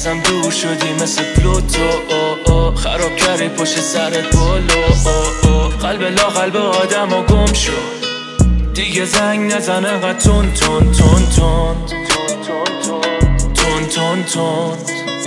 ازم دور شدی مثل پلوتو، خراب کردی پشت سرت بالو، قلب لا قلب آدم ها گم شد، دیگه زنگ نزن انقدر تون تون تون تون تون تون تون.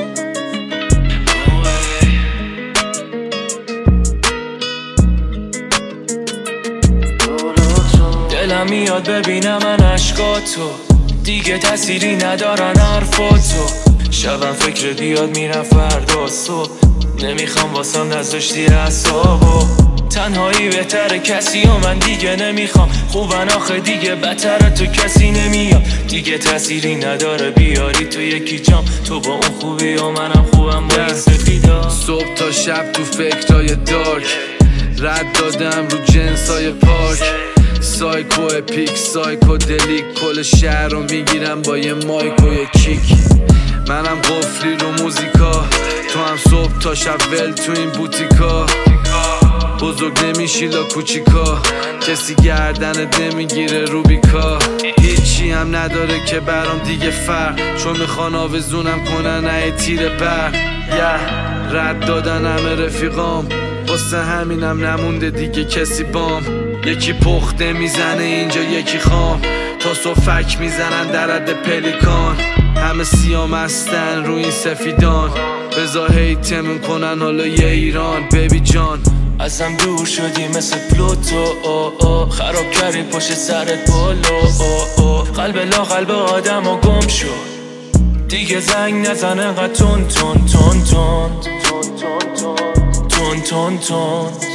دلم میاد ببینم من عشقاتو، دیگه تأثیری ندارن حرفاتو، شبم فکر بیاد میرم فردا صبح، نمیخوام واسم نذاشتی اعصابو، تنهایی بهتره کسی و من دیگه نمیخوام، خوبن آخه دیگه بدتره تو کسی نمیاد، دیگه تأثیری نداره بیاری تو یکی جام، تو با اون خوبی و منم خوبم با این سفیدا. صبح تا شب تو فکرهای دارک، رد دادم رو جنسای پارک، سایکو اپیک سایکو دلیک، کل شهر رو میگیرم با یه مایک و یه کیک، منم قفلی رو موزیکا، تو هم صبح تا شب ول تو این بوتیکا، بزرگ نمیشی لا کوچیکا، کسی گردنت نمیگیره روبیکا، هیچی هم نداره که برام دیگه فرق، چون میخوان آویزونم کنن ای تیر بر، رد دادن همه رفیقام، واسه همینم نمونده دیگه کسی بام، یکی پخته میزنه اینجا یکی خام، تا صفک میزنن در حد پلیکان، همه سیام هستن رو این سفیدان، بزا هیتمون کنن حالا یه ایران بیبی جان. ازم دور شدی مثل پلوتو، خراب کردی پشت سرت بالو، قلب لا قلب آدم ها گم شد، دیگه زنگ نزن انقدر تون تون تون تون تون تون تون.